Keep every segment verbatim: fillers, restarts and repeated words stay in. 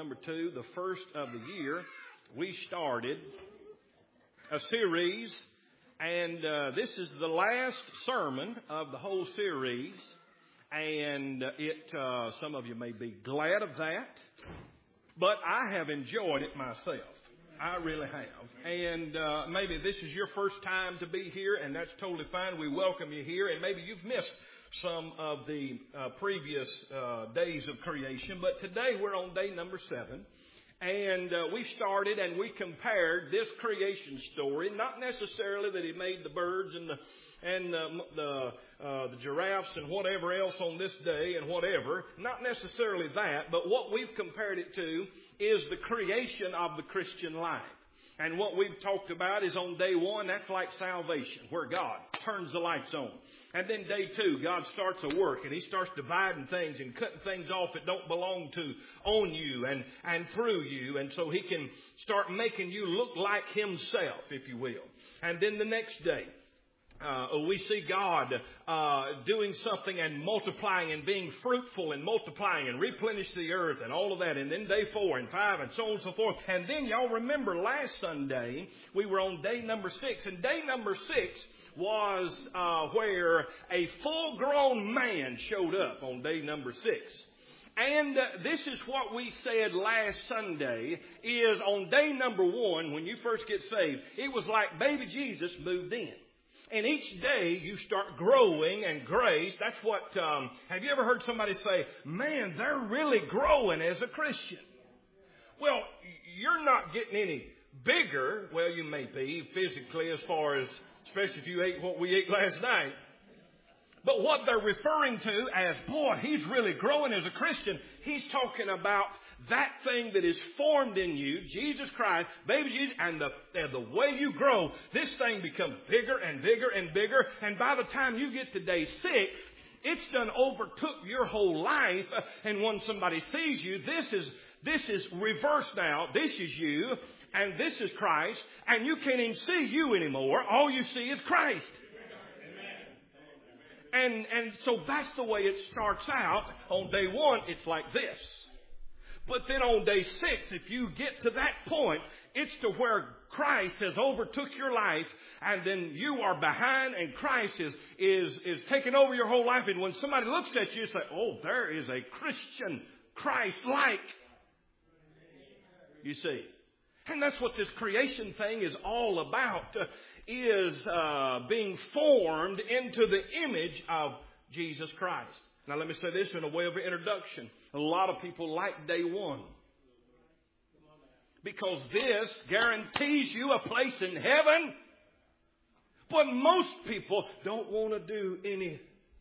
number two, the first of the year, we started a series, and uh, this is the last sermon of the whole series, and it uh, some of you may be glad of that, but I have enjoyed it myself. I really have. And uh, maybe this is your first time to be here, and that's totally fine. We welcome you here, and maybe you've missed some of the uh, previous uh, days of creation, but today we're on day number seven. And uh, we started and we compared this creation story, not necessarily that he made the birds and the and the the, uh, the giraffes and whatever else on this day and whatever, not necessarily that, but what we've compared it to is the creation of the Christian life. And what we've talked about is on day one, that's like salvation, where God turns the lights on. And then day two, God starts a work, and He starts dividing things and cutting things off that don't belong to on you and, and through you. And so He can start making you look like Himself, if you will. And then the next day, Uh, we see God uh, doing something and multiplying and being fruitful and multiplying and replenish the earth and all of that. And then day four and five and so on and so forth. And then y'all remember last Sunday we were on day number six. And day number six was uh, where a full-grown man showed up on day number six. And uh, this is what we said last Sunday is on day number one, when you first get saved, it was like baby Jesus moved in. And each day you start growing and grace. That's what, um, have you ever heard somebody say, man, they're really growing as a Christian? Well, you're not getting any bigger. Well, you may be physically as far as, especially if you ate what we ate last night. But what they're referring to as, boy, he's really growing as a Christian, he's talking about that thing that is formed in you, Jesus Christ, baby Jesus, and the, and the way you grow, this thing becomes bigger and bigger and bigger. And by the time you get to day six, it's done overtook your whole life. And when somebody sees you, this is, this is reversed now. This is you, and this is Christ, and you can't even see you anymore. All you see is Christ. And, and so that's the way it starts out. On day one, it's like this. But then on day six, if you get to that point, it's to where Christ has overtook your life, and then you are behind, and Christ is, is, is taking over your whole life. And when somebody looks at you, you say, oh, there is a Christian Christ-like. You see. And that's what this creation thing is all about, uh, is uh, being formed into the image of Jesus Christ. Now let me say this in a way of introduction. A lot of people like day one, because this guarantees you a place in heaven. But most people don't want to do any.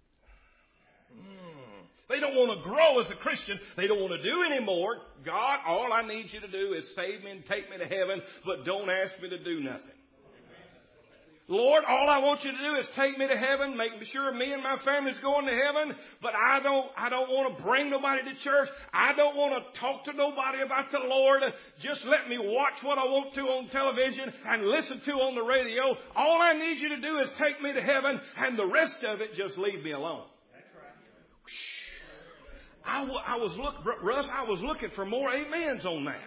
Mm, they don't want to grow as a Christian. They don't want to do any more. God, all I need you to do is save me and take me to heaven, but don't ask me to do nothing. Lord, all I want you to do is take me to heaven, make sure me and my family's going to heaven, but I don't, I don't want to bring nobody to church. I don't want to talk to nobody about the Lord. Just let me watch what I want to on television and listen to on the radio. All I need you to do is take me to heaven, and the rest of it, just leave me alone. That's right. I, w- I was look, Russ, I was looking for more amens on that.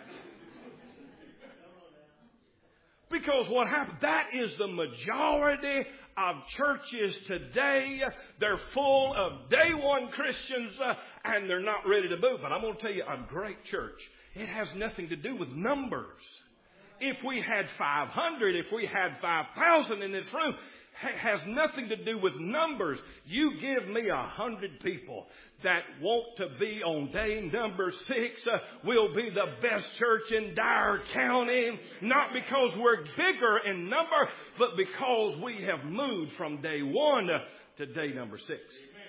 Because what happened, that is the majority of churches today. They're full of day one Christians, uh, and they're not ready to move. But I'm going to tell you, a great church, it has nothing to do with numbers. If we had five hundred, if we had five thousand in this room, it has nothing to do with numbers. You give me a hundred people that want to be on day number six, uh, will be the best church in Dyer County. Not because we're bigger in number, but because we have moved from day one to day number six.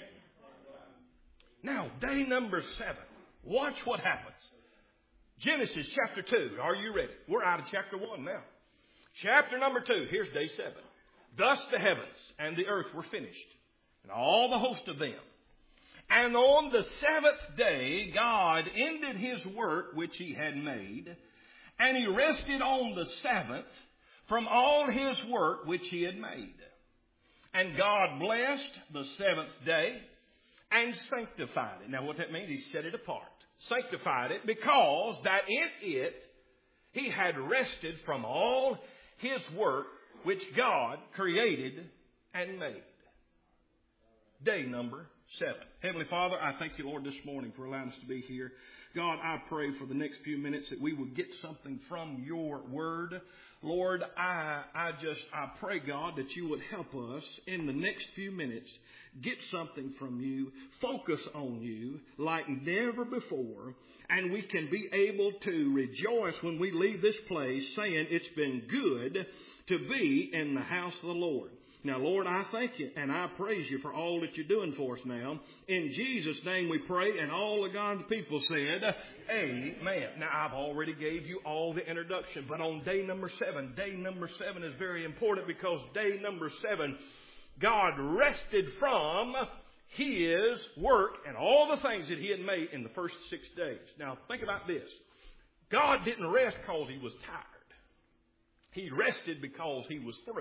Now, day number seven. Watch what happens. Genesis chapter two. Are you ready? We're out of chapter one now. Chapter number two. Here's day seven. Thus the heavens and the earth were finished, and all the host of them. And on the seventh day, God ended His work which He had made, and He rested on the seventh from all His work which He had made. And God blessed the seventh day and sanctified it. Now what that means, He set it apart. sanctified it, because that in it he had rested from all his work which God created and made. Day number seven. Heavenly Father, I thank you, Lord, this morning for allowing us to be here. God, I pray for the next few minutes that we would get something from your word. Lord, I, I just, I pray, God, that you would help us in the next few minutes get something from you, focus on you like never before, and we can be able to rejoice when we leave this place saying it's been good to be in the house of the Lord. Now, Lord, I thank you and I praise you for all that you're doing for us now. In Jesus' name we pray, and all of God's people said, amen. Now, I've already gave you all the introduction, but on day number seven, day number seven is very important, because day number seven, God rested from his work and all the things that he had made in the first six days. Now, think about this. God didn't rest because he was tired. He rested because he was through.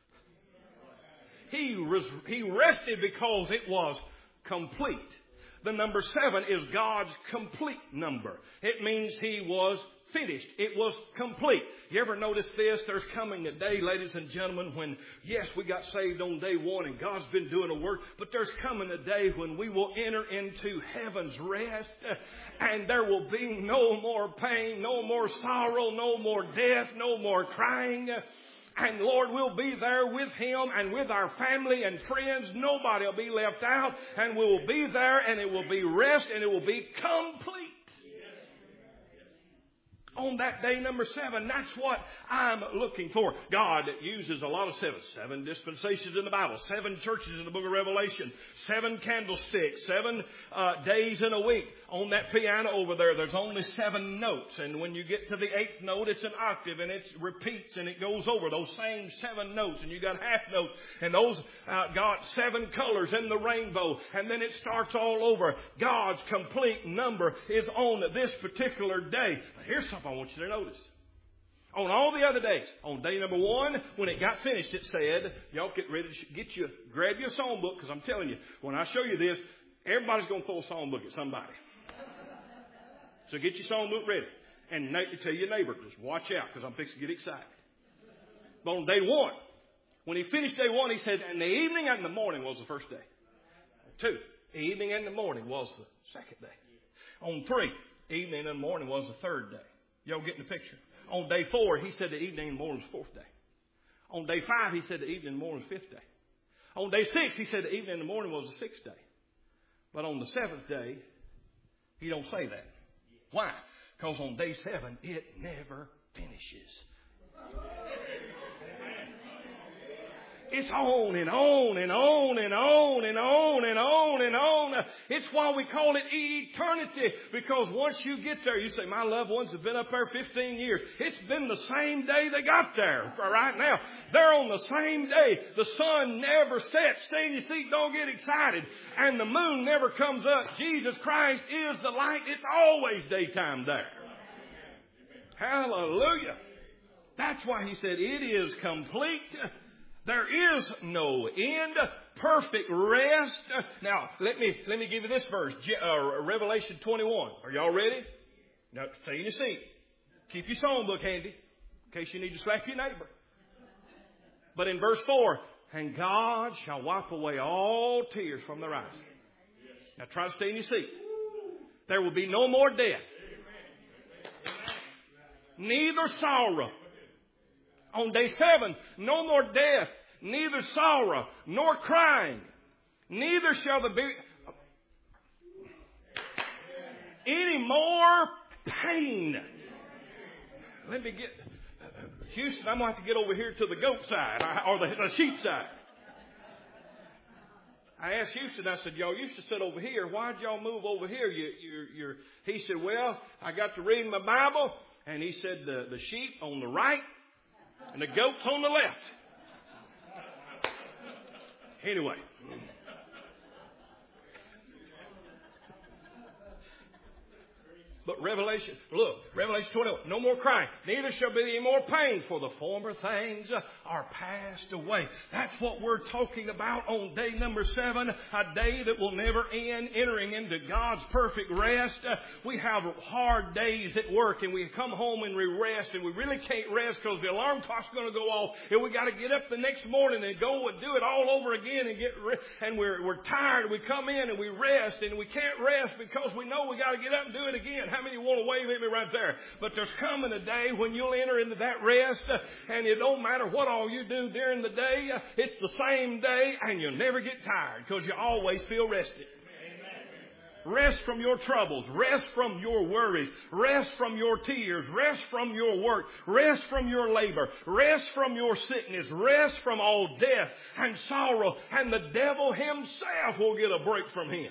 He, was, he rested because it was complete. The number seven is God's complete number. It means he was finished. It was complete. You ever notice this? There's coming a day, ladies and gentlemen, when, yes, we got saved on day one and God's been doing a work, but there's coming a day when we will enter into heaven's rest, and there will be no more pain, no more sorrow, no more death, no more crying. And Lord, we'll be there with him and with our family and friends. Nobody will be left out, and we will be there, and it will be rest, and it will be complete. On that day number seven, that's what I'm looking for. God uses a lot of sevens. Seven dispensations in the Bible. Seven churches in the book of Revelation. Seven candlesticks. Seven uh, days in a week. On that piano over there, there's only seven notes. And when you get to the eighth note, it's an octave, and it repeats, and it goes over those same seven notes. And you got half notes. And those uh, got seven colors in the rainbow. And then it starts all over. God's complete number is on this particular day. Here's something I want you to notice. On all the other days, on day number one, when it got finished, it said, y'all get ready to get you, grab your song book, because I'm telling you, when I show you this, everybody's going to throw a song book at somebody. So get your song book ready. And tell your neighbor, just watch out, because I'm fixing to get excited. But on day one, when he finished day one, he said, and the evening and the morning was the first day. Two, the evening and the morning was the second day. On three, evening and morning was the third day. Y'all getting the picture? On day four, he said the evening and morning was the fourth day. On day five, he said the evening and morning was the fifth day. On day six, he said the evening and the morning was the sixth day. But on the seventh day, he don't say that. Why? Because on day seven, it never finishes. It's on and on and on and on and on and on and on. It's why we call it eternity. Because once you get there, you say, my loved ones have been up there fifteen years. It's been the same day they got there. Right now, they're on the same day. The sun never sets. Stay in your seat, don't get excited. And the moon never comes up. Jesus Christ is the light. It's always daytime there. Hallelujah. That's why he said it is complete. There is no end. Perfect rest. Now, let me let me give you this verse. Uh, Revelation twenty-one. Are y'all ready? Now, stay in your seat. Keep your songbook handy in case you need to slap your neighbor. But in verse four, and God shall wipe away all tears from their eyes. Now, try to stay in your seat. There will be no more death. Neither sorrow. On day seven, no more death, neither sorrow, nor crying. Neither shall there be any more pain. Let me get, Houston, I'm going to have to get over here to the goat side, or the, the sheep side. I asked Houston, I said, y'all used to sit over here. Why'd y'all move over here? You, you're, you're, he said, well, I got to read my Bible. And he said, the, the sheep on the right, and the goat's on the left. Anyway. But Revelation, look, Revelation twenty-one, no more crying, neither shall be any more pain, for the former things are passed away. That's what we're talking about on day number seven, a day that will never end, entering into God's perfect rest. Uh, we have hard days at work, and we come home and we rest, and we really can't rest because the alarm clock's going to go off, and we got to get up the next morning and go and do it all over again, and get re- and we're we're tired. We come in and we rest, and we can't rest because we know we got to get up and do it again. How many want to wave at me right there? But there's coming a day when you'll enter into that rest, uh, and it don't matter what all you do during the day. Uh, it's the same day, and you'll never get tired because you always feel rested. Rest from your troubles. Rest from your worries. Rest from your tears. Rest from your work. Rest from your labor. Rest from your sickness. Rest from all death and sorrow. And the devil himself will get a break from him.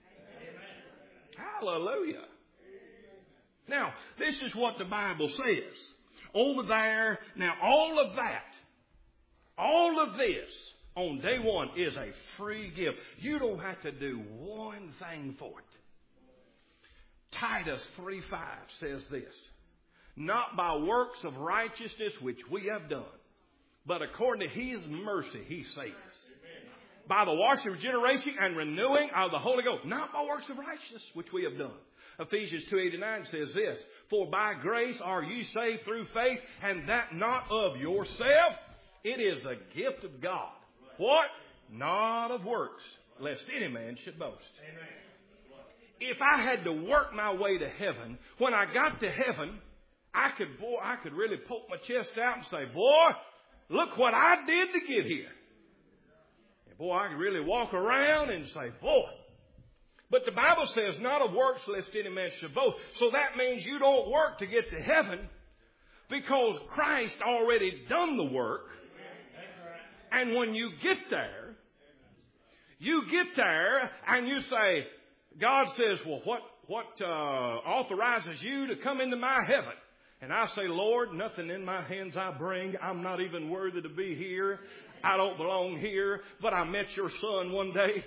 Hallelujah. Now, this is what the Bible says. Over there, now all of that, all of this, on day one is a free gift. You don't have to do one thing for it. Titus three five says this, not by works of righteousness which we have done, but according to His mercy He saved us. By the washing of regeneration and renewing of the Holy Ghost, not by works of righteousness which we have done. Ephesians two eighty-nine says this, for by grace are ye saved through faith, and that not of yourself. It is a gift of God. What? Not of works, lest any man should boast. Amen. If I had to work my way to heaven, when I got to heaven, I could, boy, I could really poke my chest out and say, boy, look what I did to get here. And boy, I could really walk around and say, boy. But the Bible says, not of works, lest any man should boast. So that means you don't work to get to heaven because Christ already done the work. And when you get there, you get there and you say, God says, well, what, what uh, authorizes you to come into my heaven? And I say, Lord, nothing in my hands I bring. I'm not even worthy to be here. I don't belong here. But I met your son one day.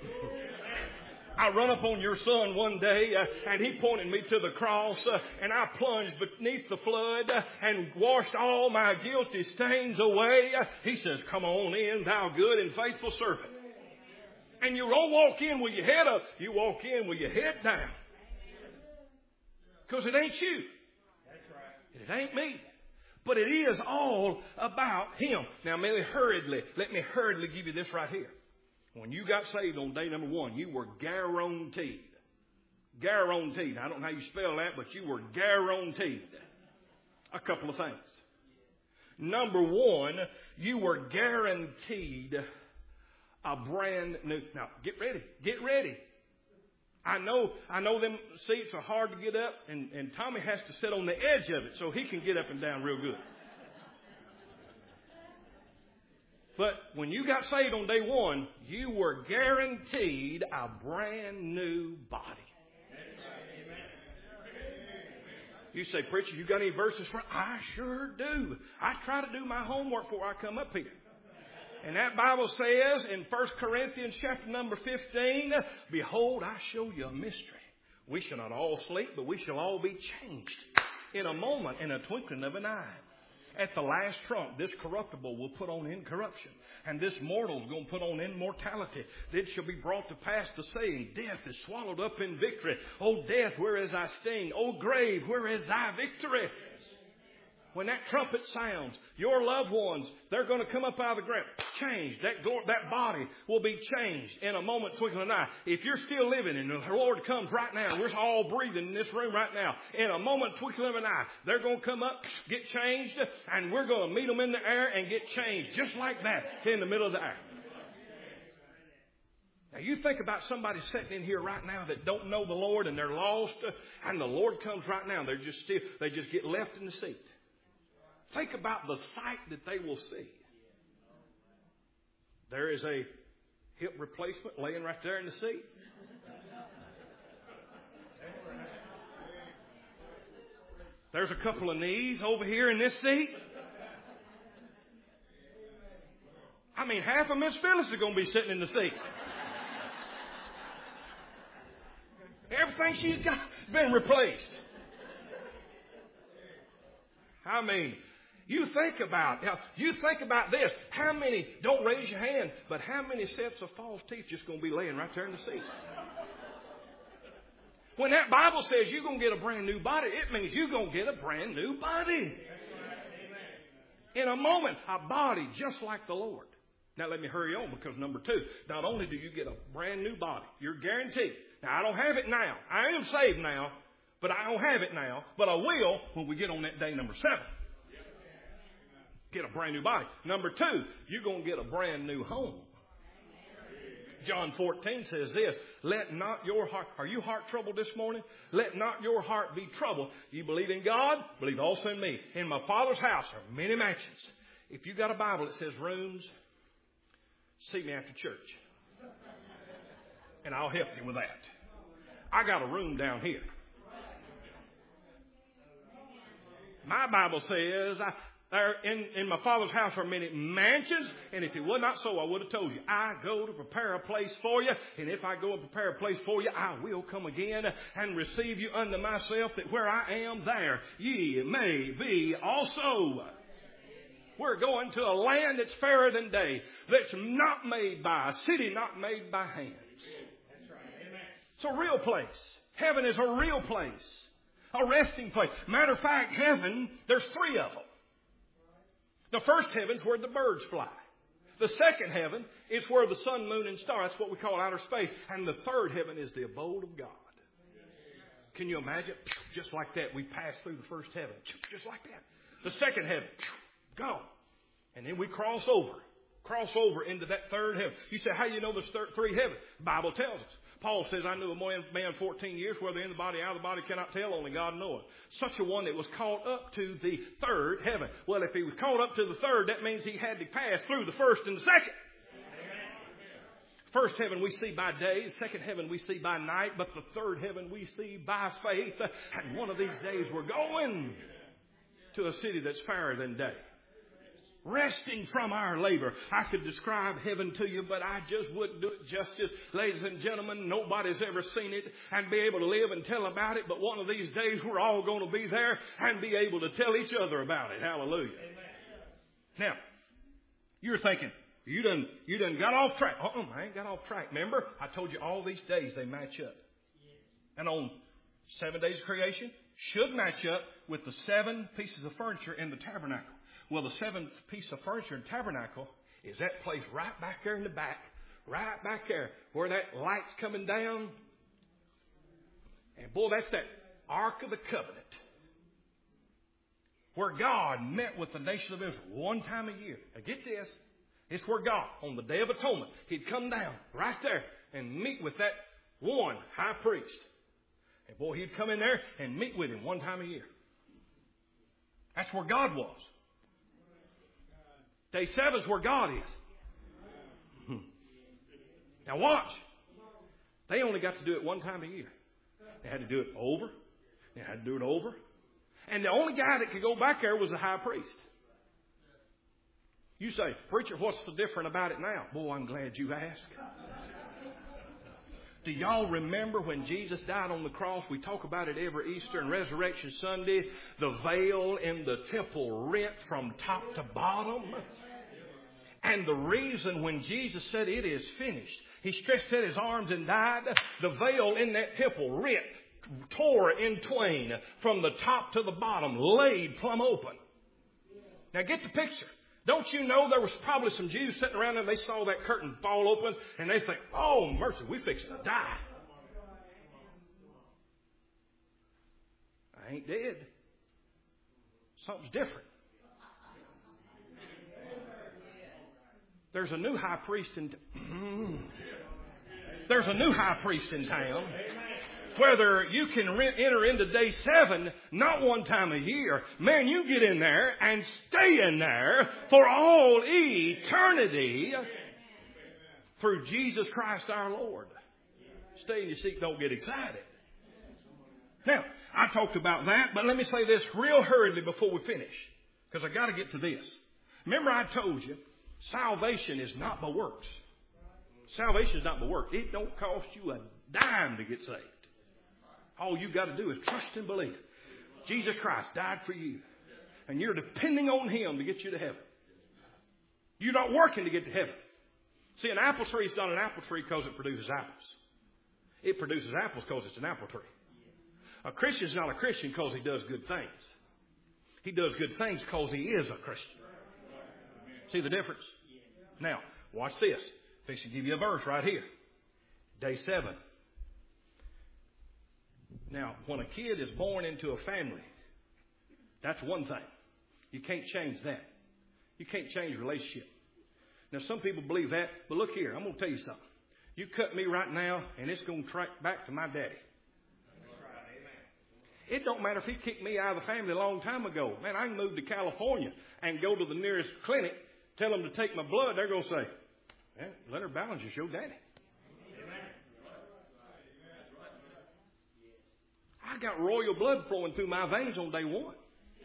I run up on your son one day, uh, and he pointed me to the cross, uh, and I plunged beneath the flood uh, and washed all my guilty stains away. Uh, he says, come on in, thou good and faithful servant. And you don't walk in with your head up. You walk in with your head down. Because it ain't you. It ain't me. But it is all about Him. Now, let me hurriedly, let me hurriedly give you this right here. When you got saved on day number one, you were guaranteed. Guaranteed. I don't know how you spell that, but you were guaranteed a couple of things. Number one, you were guaranteed a brand new. Now, get ready. Get ready. I know, I know them seats are hard to get up, and, and Tommy has to sit on the edge of it so he can get up and down real good. But when you got saved on day one, you were guaranteed a brand new body. You say, preacher, you got any verses for it? I sure do. I try to do my homework before I come up here. And that Bible says in First Corinthians chapter number fifteen, behold, I show you a mystery. We shall not all sleep, but we shall all be changed in a moment, in a twinkling of an eye. At the last trump, this corruptible will put on incorruption, and this mortal is going to put on immortality. Then shall be brought to pass the saying, death is swallowed up in victory. O death, where is thy sting? O grave, where is thy victory? When that trumpet sounds, your loved ones, they're going to come up out of the ground. Changed. That, that body will be changed in a moment, twinkling of an eye. If you're still living and the Lord comes right now, we're all breathing in this room right now, in a moment, twinkling of an eye, they're going to come up, get changed, and we're going to meet them in the air and get changed just like that in the middle of the air. Now, you think about somebody sitting in here right now that don't know the Lord and they're lost, and the Lord comes right now. They're just still, they just get left in the seat. Think about the sight that they will see. There is a hip replacement laying right there in the seat. There's a couple of knees over here in this seat. I mean, half of Miss Phyllis is going to be sitting in the seat. thinks she's got been replaced. I mean, you think about now, you think about this. How many, don't raise your hand, but how many sets of false teeth just going to be laying right there in the seat? When that Bible says you're going to get a brand new body, it means you're going to get a brand new body. In a moment, a body just like the Lord. Now let me hurry on, because number two, not only do you get a brand new body, you're guaranteed. Now I don't have it now. I am saved now, but I don't have it now. But I will when we get on that day number seven. Get a brand new body. Number two, you're going to get a brand new home. John fourteen says this, let not your heart, are you heart troubled this morning? Let not your heart be troubled. You believe in God, believe also in me. In my Father's house are many mansions. If you got a Bible that says rooms, see me after church. And I'll help you with that. I got a room down here. My Bible says, I, there in, in my Father's house are many mansions, and if it were not so, I would have told you. I go to prepare a place for you, and if I go and prepare a place for you, I will come again and receive you unto myself, that where I am, there ye may be also. We're going to a land that's fairer than day, that's not made by a city, not made by hands. It's a real place. Heaven is a real place, a resting place. Matter of fact, heaven, there's three of them. The first heaven's where the birds fly. The second heaven is where the sun, moon, and stars, that's what we call outer space. And the third heaven is the abode of God. Can you imagine? Just like that, we pass through the first heaven. Just like that. The second heaven, gone. And then we cross over. Cross over into that third heaven. You say, how do you know there's thir- three heavens? The Bible tells us. Paul says, I knew a man, man fourteen years, whether in the body, out of the body, cannot tell, only God knoweth. Such a one that was caught up to the third heaven. Well, if he was caught up to the third, that means he had to pass through the first and the second. First heaven we see by day, second heaven we see by night, but the third heaven we see by faith. And one of these days we're going to a city that's fairer than day. Resting from our labor. I could describe heaven to you, but I just wouldn't do it justice. Ladies and gentlemen, nobody's ever seen it and be able to live and tell about it, but one of these days we're all going to be there and be able to tell each other about it. Hallelujah. Now, you're thinking, you done, you done got off track. Uh-uh, I ain't got off track. Remember, I told you all these days they match up. And on seven days of creation, should match up with the seven pieces of furniture in the tabernacle. Well, the seventh piece of furniture in the tabernacle is that place right back there in the back, right back there where that light's coming down. And boy, that's that Ark of the Covenant, where God met with the nation of Israel one time a year. Now get this, it's where God, on the Day of Atonement, He'd come down right there and meet with that one high priest. And boy, He'd come in there and meet with him one time a year. That's where God was. Day seven is where God is. Now watch. They only got to do it one time a year. They had to do it over. They had to do it over. And the only guy that could go back there was the high priest. You say, preacher, what's so different about it now? Boy, I'm glad you asked. Do y'all remember when Jesus died on the cross? We talk about it every Easter and Resurrection Sunday. The veil in the temple rent from top to bottom. And the reason when Jesus said it is finished, He stretched out His arms and died, the veil in that temple rent, tore in twain from the top to the bottom, laid plumb open. Now get the picture. Don't you know there was probably some Jews sitting around there, they saw that curtain fall open, and they think, oh, mercy, we fixing to die. I ain't dead. Something's different. There's a new high priest in t- There's a new high priest in town. Whether you can re- enter into day seven, not one time a year. Man, you get in there and stay in there for all eternity through Jesus Christ our Lord. Stay in your seat, don't get excited. Now, I talked about that, but let me say this real hurriedly before we finish, because I got to get to this. Remember I told you, salvation is not by works. Salvation is not by works. It don't cost you a dime to get saved. All you got to do is trust and believe. Jesus Christ died for you. And you're depending on Him to get you to heaven. You're not working to get to heaven. See, an apple tree is not an apple tree because it produces apples. It produces apples because it's an apple tree. A Christian is not a Christian because he does good things. He does good things because he is a Christian. See the difference? Now, watch this. I should give you a verse right here. Day seven. Now, when a kid is born into a family, that's one thing. You can't change that. You can't change relationship. Now, some people believe that, but look here, I'm going to tell you something. You cut me right now, and it's going to track back to my daddy. It don't matter if he kicked me out of the family a long time ago. Man, I can move to California and go to the nearest clinic, tell them to take my blood. They're going to say, yeah, Leonard Ballinger's your daddy. I got royal blood flowing through my veins on day one.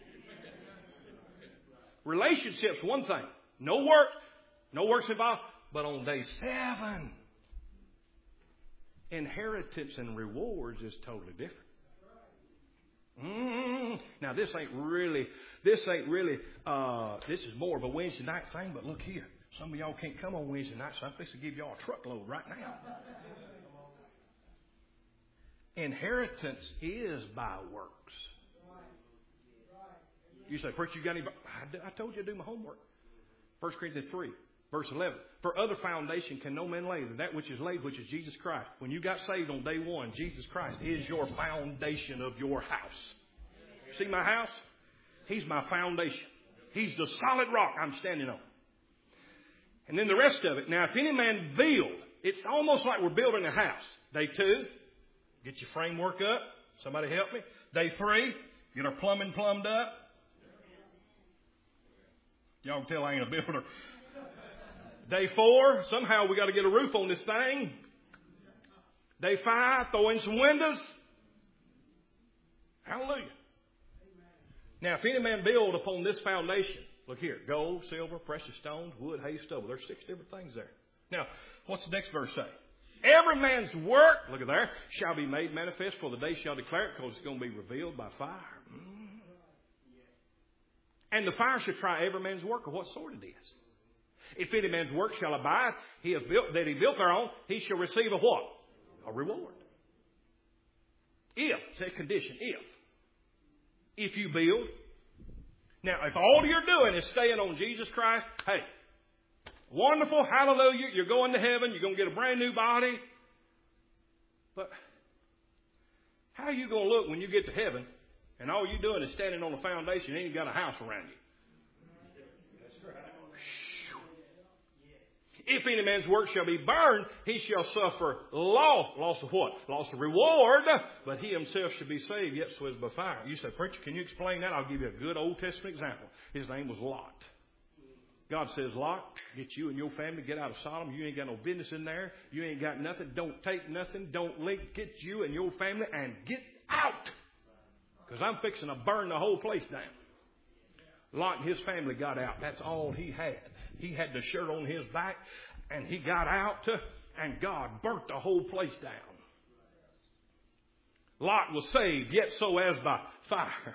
Relationships, one thing. No work. No works involved. But on day seven, inheritance and rewards is totally different. Mm. Now this ain't really, this ain't really, uh, this is more of a Wednesday night thing. But look here, some of y'all can't come on Wednesday night, so I'm fixing to give y'all a truckload right now. Inheritance is by works. You say, preacher, you got any? I told you to do my homework. First Corinthians three. Verse eleven. For other foundation can no man lay than that which is laid, which is Jesus Christ. When you got saved on day one, Jesus Christ is your foundation of your house. See my house? He's my foundation. He's the solid rock I'm standing on. And then the rest of it. Now, if any man build, it's almost like we're building a house. Day two, get your framework up. Somebody help me. Day three, get our plumbing plumbed up. Y'all can tell I ain't a builder. Day four, somehow we got to get a roof on this thing. Day five, throw in some windows. Hallelujah. Now, if any man build upon this foundation, look here, gold, silver, precious stones, wood, hay, stubble. There's six different things there. Now, what's the next verse say? Every man's work, look at there, shall be made manifest, for the day shall declare it, because it's going to be revealed by fire. Mm. And the fire shall try every man's work of what sort it is. If any man's work shall abide, he have built, that he built thereon, he shall receive a what? A reward. If, say condition, if. If you build. Now, if all you're doing is staying on Jesus Christ, hey, wonderful, hallelujah, you're going to heaven, you're going to get a brand new body. But how are you going to look when you get to heaven and all you're doing is standing on a foundation and you ain't got a house around you? If any man's work shall be burned, he shall suffer loss. Loss of what? Loss of reward. But he himself shall be saved, yet so is by fire. You say, preacher, can you explain that? I'll give you a good Old Testament example. His name was Lot. God says, Lot, get you and your family, get out of Sodom. You ain't got no business in there. You ain't got nothing. Don't take nothing. Don't link. Get you and your family and get out. Because I'm fixing to burn the whole place down. Lot and his family got out. That's all he had. He had the shirt on his back, and he got out, and God burnt the whole place down. Lot was saved, yet so as by fire.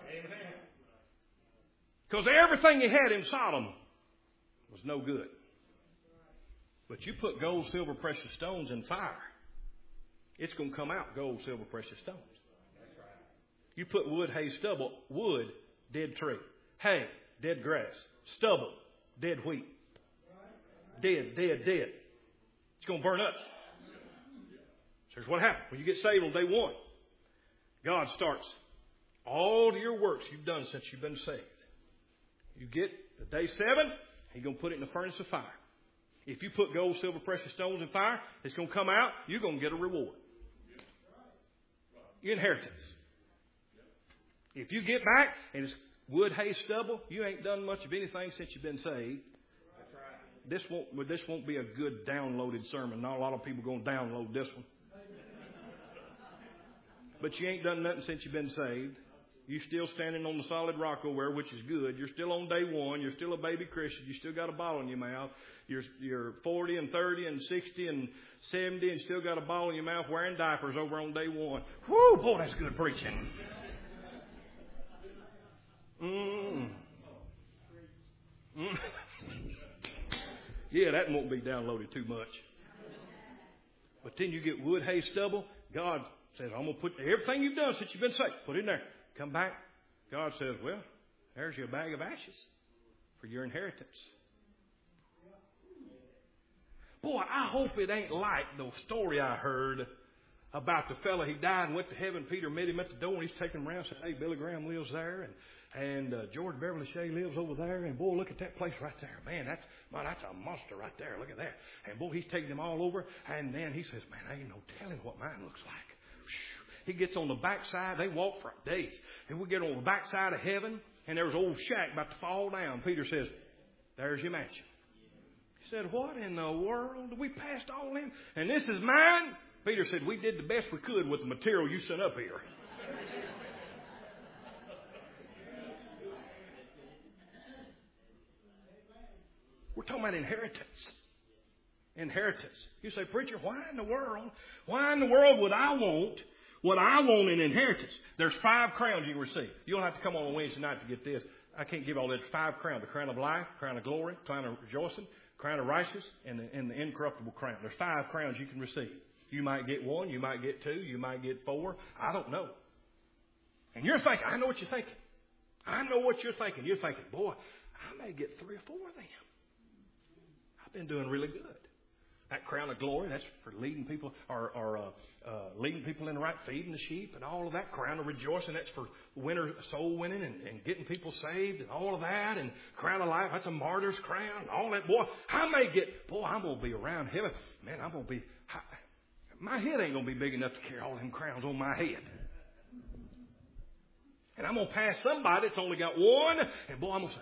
Because everything he had in Sodom was no good. But you put gold, silver, precious stones in fire, it's going to come out gold, silver, precious stones. You put wood, hay, stubble, wood, dead tree. Hay, dead grass. Stubble, dead wheat. Dead, dead, dead. It's going to burn up. So here's what happened. When you get saved on day one, God starts all your works you've done since you've been saved. You get to day seven, He's going to put it in the furnace of fire. If you put gold, silver, precious stones in fire, it's going to come out. You're going to get a reward. Your inheritance. If you get back and it's wood, hay, stubble, you ain't done much of anything since you've been saved. This won't, this won't be a good downloaded sermon. Not a lot of people going to download this one. But you ain't done nothing since you've been saved. You're still standing on the solid rock over there, which is good. You're still on day one. You're still a baby Christian. You still got a ball in your mouth. You're, you're forty and thirty and sixty and seventy and still got a ball in your mouth wearing diapers over on day one. Whoo, boy, that's good preaching. Mm. Mm. Yeah, that won't be downloaded too much. But then you get wood, hay, stubble. God says, I'm going to put everything you've done since you've been saved, put it in there. Come back. God says, well, there's your bag of ashes for your inheritance. Boy, I hope it ain't like the story I heard about the fella. He died and went to heaven. Peter met him at the door and he's taking him around and said, hey, Billy Graham lives there. And And uh, George Beverly Shea lives over there. And, boy, look at that place right there. Man, that's man, that's a monster right there. Look at that. And, boy, he's taking them all over. And then he says, man, I ain't no telling what mine looks like. He gets on the backside. They walk for days. And we get on the backside of heaven, and there's an old shack about to fall down. Peter says, there's your mansion. He said, what in the world? We passed all in, and this is mine? Peter said, we did the best we could with the material you sent up here. We're talking about inheritance. Inheritance. You say, preacher, why in the world? Why in the world would I want what I want in inheritance? There's five crowns you can receive. You don't have to come on a Wednesday night to get this. I can't give all that. Five crowns. The crown of life, crown of glory, crown of rejoicing, crown of righteousness, and the, and the incorruptible crown. There's five crowns you can receive. You might get one. You might get two. You might get four. I don't know. And you're thinking, I know what you're thinking. I know what you're thinking. You're thinking, boy, I may get three or four of them. I've been doing really good. That crown of glory, that's for leading people, or, or uh, uh, leading people in the right, feeding the sheep, and all of that. Crown of rejoicing, that's for winner, soul winning and, and getting people saved, and all of that. And crown of life, that's a martyr's crown, and all that. Boy, I may get, boy, I'm going to be around heaven. Man, I'm going to be, I, my head ain't going to be big enough to carry all them crowns on my head. And I'm going to pass somebody that's only got one, and boy, I'm going to say,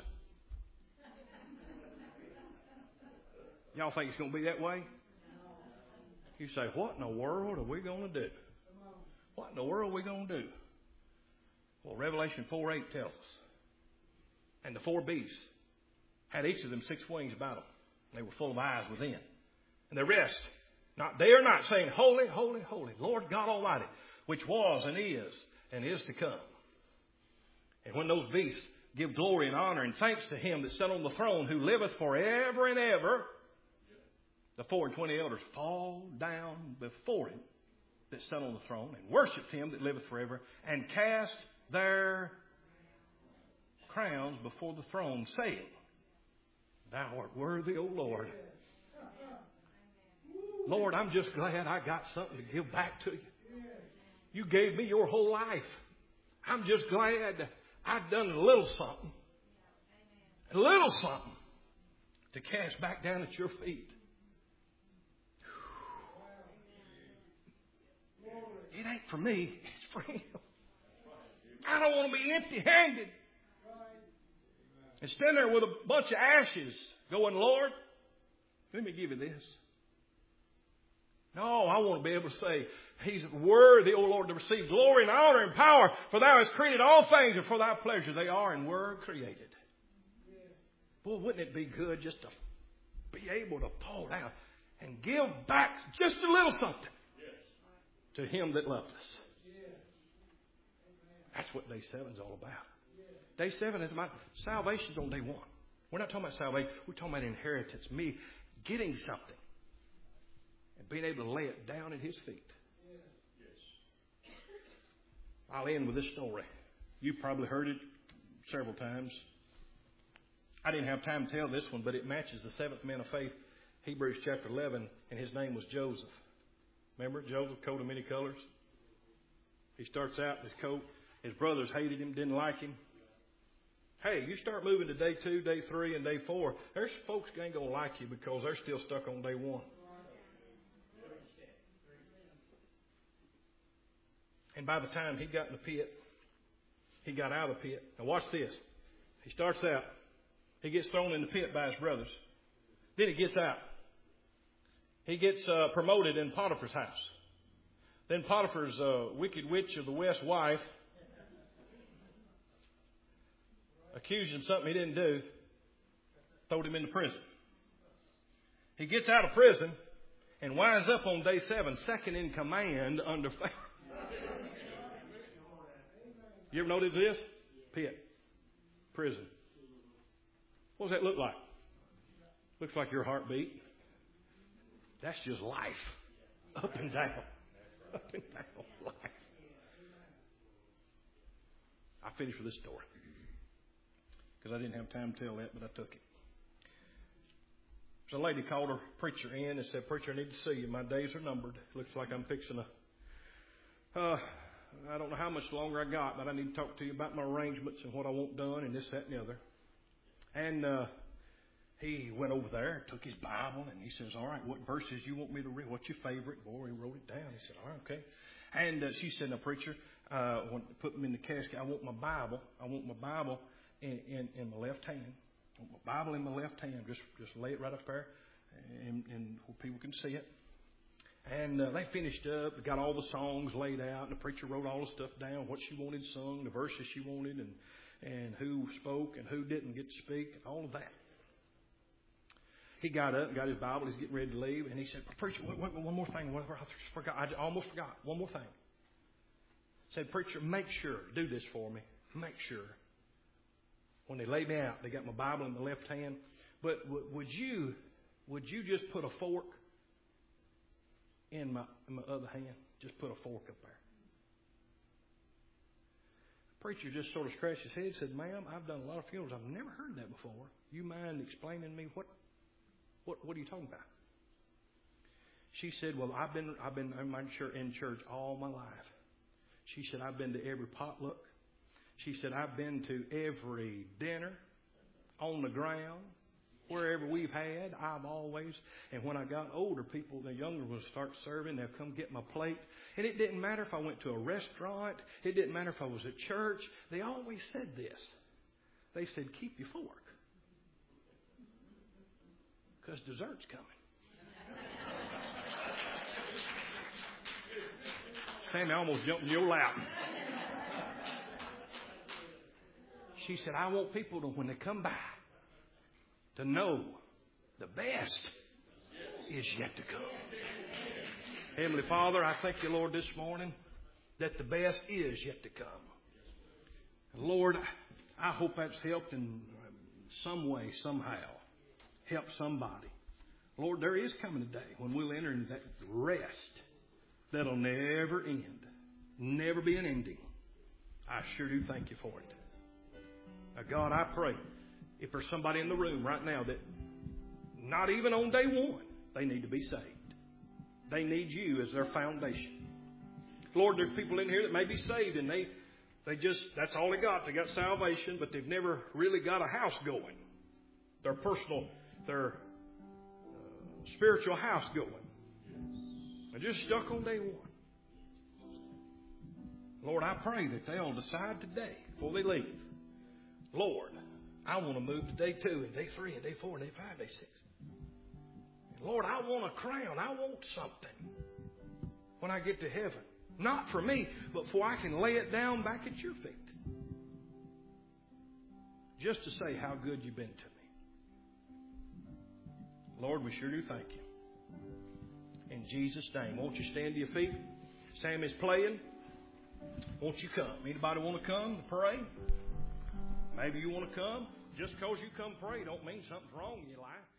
y'all think it's going to be that way? You say, what in the world are we going to do? What in the world are we going to do? Well, Revelation four eight tells us. And the four beasts had each of them six wings about them. They were full of eyes within. And the rest, not day or night, saying, holy, holy, holy, Lord God Almighty, which was and is and is to come. And when those beasts give glory and honor and thanks to him that sat on the throne, who liveth forever and ever, the four and twenty elders fall down before him that sat on the throne and worshiped him that liveth forever and cast their crowns before the throne, saying, thou art worthy, O Lord. Lord, I'm just glad I got something to give back to you. You gave me your whole life. I'm just glad I've done a little something, a little something to cast back down at your feet. It ain't for me. It's for him. I don't want to be empty-handed and stand there with a bunch of ashes going, Lord, let me give you this. No, I want to be able to say, he's worthy, O Lord, to receive glory and honor and power, for thou hast created all things, and for thy pleasure they are and were created. Boy, wouldn't it be good just to be able to pull out and give back just a little something to him that loved us. That's what day seven is all about. Day seven is about salvation's on day one. We're not talking about salvation. We're talking about inheritance. Me getting something and being able to lay it down at his feet. I'll end with this story. You've probably heard it several times. I didn't have time to tell this one, but it matches the seventh man of faith, Hebrews chapter eleven, and his name was Joseph. Remember, Joseph, coat of many colors. He starts out in his coat. His brothers hated him, didn't like him. Hey, you start moving to day two, day three, and day four, there's folks that ain't going to like you because they're still stuck on day one. And by the time he got in the pit, he got out of the pit. Now watch this. He starts out. He gets thrown in the pit by his brothers. Then he gets out. He gets uh, promoted in Potiphar's house. Then Potiphar's uh, wicked witch of the west wife accused him of something he didn't do, throwed him into prison. He gets out of prison and winds up on day seven, second in command under Pharaoh. You ever notice this? Pit. Prison. What does that look like? Looks like your heartbeat. That's just life. Up and down. Up and down life. I finished with this story because I didn't have time to tell that, but I took it. There's a lady called her preacher in and said, "Preacher, I need to see you. My days are numbered. Looks like I'm fixing a, uh, I don't know how much longer I got, but I need to talk to you about my arrangements and what I want done and this, that, and the other." And uh, he went over there, took his Bible, and he says, "All right, what verses you want me to read? What's your favorite?" Boy, he wrote it down. He said, "All right, okay." And uh, she said, "Now, preacher, uh, when put them in the casket, I want my Bible. I want my Bible in, in, in my left hand. I want my Bible in my left hand. Just just lay it right up there, and, and where people can see it." And uh, they finished up, got all the songs laid out, and the preacher wrote all the stuff down, what she wanted sung, the verses she wanted, and and who spoke and who didn't get to speak, all of that. He got up, got his Bible, he's getting ready to leave, and he said, "Preacher, wait, wait, one more thing, whatever I forgot, I almost forgot, one more thing." Said, "Preacher, make sure, do this for me, make sure. When they lay me out, they got my Bible in my left hand, but w- would you, would you just put a fork in my, in my other hand? Just put a fork up there." The preacher just sort of scratched his head and said, "Ma'am, I've done a lot of funerals. I've never heard that before. You mind explaining to me what, what, what are you talking about?" She said, "Well, I've been, I've been in, my church, in church all my life." She said, "I've been to every potluck." She said, "I've been to every dinner, on the ground, wherever we've had. I've always," and when I got older, people, the younger ones start serving. They'll come get my plate. And it didn't matter if I went to a restaurant. It didn't matter if I was at church. They always said this. They said, "Keep your fork, because dessert's coming." Sammy almost jumped in your lap. She said, "I want people to, when they come by, to know the best is yet to come." Heavenly Father, I thank you, Lord, this morning that the best is yet to come. And Lord, I hope that's helped in some way, somehow, help somebody. Lord, there is coming a day when we'll enter into that rest that'll never end, never be an ending. I sure do thank you for it. Now, God, I pray if there's somebody in the room right now that not even on day one, they need to be saved. They need you as their foundation. Lord, there's people in here that may be saved and they, they just, that's all they got. They got salvation, but they've never really got a house going. Their personal, their uh, spiritual house going. They're just stuck on day one. Lord, I pray that they'll decide today before they leave, Lord, I want to move to day two and day three and day four and day five, day six. And Lord, I want a crown. I want something when I get to heaven. Not for me, but for I can lay it down back at your feet. Just to say how good you've been to me. Lord, we sure do thank you. In Jesus' name, won't you stand to your feet? Sam is playing. Won't you come? Anybody want to come to pray? Maybe you want to come. Just because you come pray don't mean something's wrong in your life.